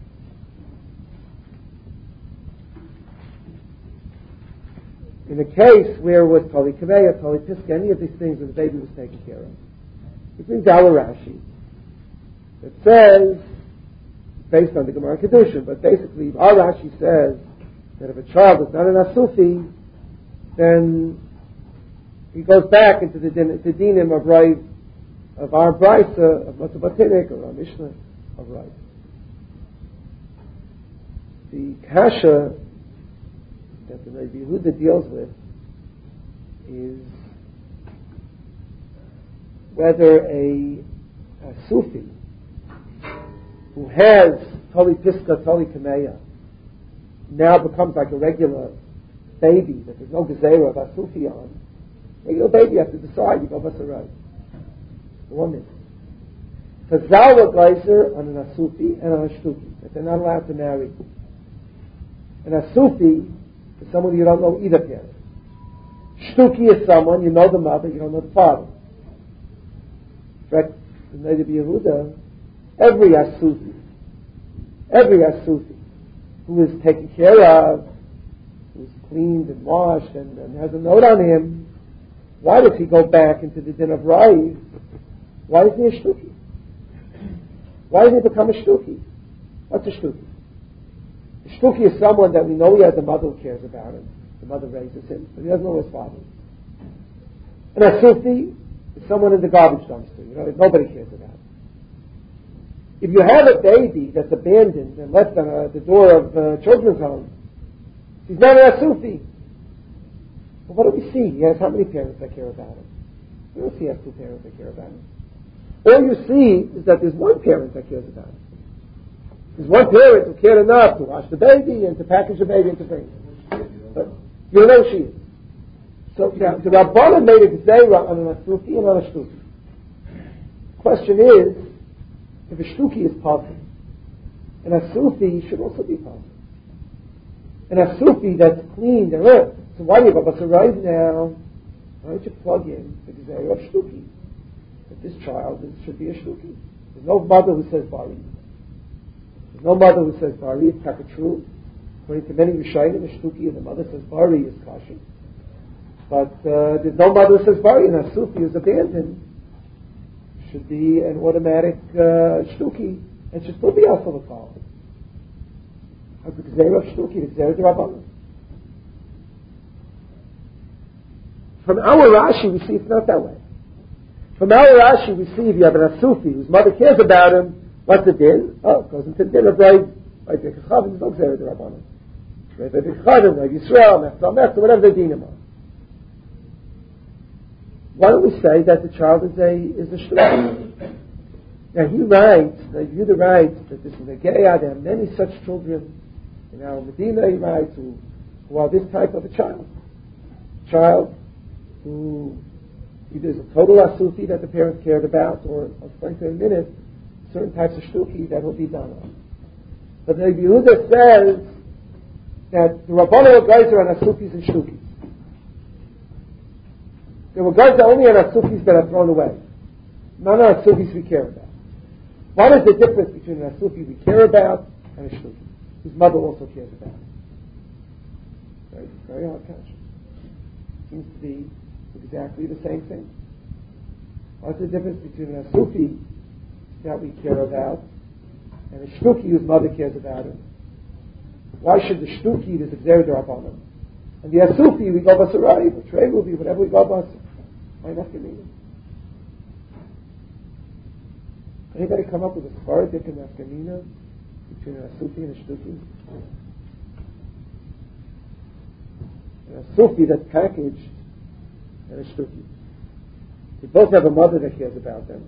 in a case where it was Tali Kameya, Tali Piska, any of these things where the baby was taken care of. He brings our Rashi that says, based on the Gemara Kedushin, but basically our Rashi says that if a child is not an Asufi, then he goes back into the dinim of right, of our Brisa, of Matzah or our Mishnah of right. The Kasha that the Rav Yehuda deals with is whether a Sufi who has Tali Piska, Tali Kameya now becomes like a regular baby that there's no Gezerah of a Sufi on. Regular baby, you have to decide, you go Basarai. The one is. Chazal Geyser on an Asufi and on a Shtuki, that they're not allowed to marry. An Asufi is someone you don't know either parent. Shtuki is someone, you know the mother, you don't know the father. In fact, in Rav Yehuda, every Asufi who is taken care of, who's cleaned and washed and has a note on him, why does he go back into the din of Rai? Why is he a Shtuki? Why does he become a Shtuki? What's a Shtuki? A Shtuki is someone that we know he has a mother who cares about him. The mother raises him, but he doesn't know his father. And a Sufi is someone in the garbage dumpster, that nobody cares about. If you have a baby that's abandoned and left on the door of a children's home, he's not a Sufi. Well, what do we see? He has how many parents that care about him? We don't see he has two parents that care about him. All you see is that there's one parent that cares about him. There's one parent who cared enough to wash the baby and to package the baby and to bring it. But you know she is. So now, the Rabbanan made a gzeira on an Asufi and on a Shtuki. The question is, if a Shtuki is possible, an Asufi should also be possible. An Asufi that's cleaned and earth. So why do you go, but right now, why don't you plug in the gzeira of Shtuki? That this child should be a Shtuki. There's no mother who says Bari. There's no mother who says Bari. It's not true. According to many Rishayim, a Shtuki and the mother says Bari is kosher. But there's no mother who says Bari, and a Sufi is abandoned. Should be an automatic Shtuki, and should still be also a call. of the Gzeira of Shtuki, the Gzeira D'Rabbanan. From our Rashi, we see it's not that way. From our Rashi, we see if you have an Asufi whose mother cares about him, what's the din? Oh, it goes into the din of Bride Bechachavim, there's no Gzeira D'Rabbanan. Bride Bechachavim, Bride Yisrael, Mechzal Mechzal, whatever the dinim are. Why don't we say that the child is a Shtuki? Now he writes, Yehuda writes that this is a Geya, there are many such children in our Medina, he writes, who are this type of a child. Child who either is a total Asufi that the parents cared about, or, I'll explain to you in a minute, certain types of Shtuki that will be done on. But the Yehuda says that the Rabbanu guys are on Asufis and Shtukis. There were guys that only on Asufis that are thrown away. None on Asufis we care about. What is the difference between an Asufi we care about and a Shtuki, whose mother also cares about? Very, very hard question. Seems to be exactly the same thing. What's the difference between an Asufi that we care about and a Shtuki whose mother cares about him? Why should the Shtuki, there's a Gzeira D'Rabbanan, and the Asufi we go Basarai, but Trey will be whatever we go Basar? Why not give me? Anybody come up with a Sephardic and Afghanina between a Sufi and a Shtuki? And a Sufi that's packaged and a Shtuki. They both have a mother that cares about them.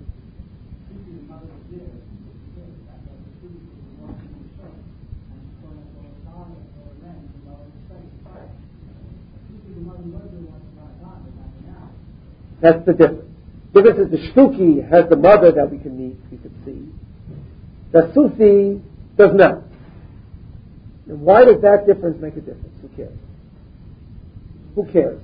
That's the difference. The difference is the Shtuki has the mother that we can meet, we can see. The Sufi does not. And why does that difference make a difference? Who cares? Who cares?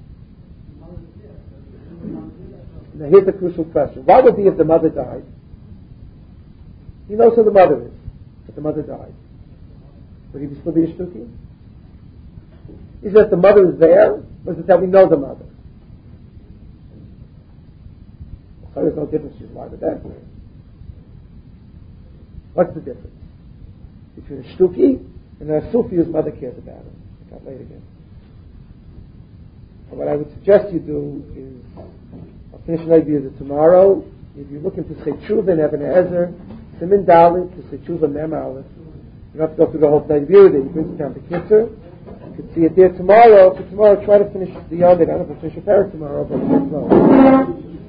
Now here's the crucial question. What would be if the mother died? He knows who the mother is, but the mother died. Would he still be a Shtuki? Is it that the mother is there, or is it that we know the mother? So there's no difference between why would that be? What's the difference between a Shtuki and a Sufi whose mother cares about him? I got late again. And what I would suggest you do is, I'll finish an idea tomorrow. If you're looking to say Tshuva and Eben Ezer, Simin Dalit, to say Tshuva Mem Aleph, you don't have to go through the whole idea that he brings it down to Kitzur. You could see it there tomorrow. For tomorrow, try to finish the Yom. I don't know if I'll finish a parak tomorrow, but we'll get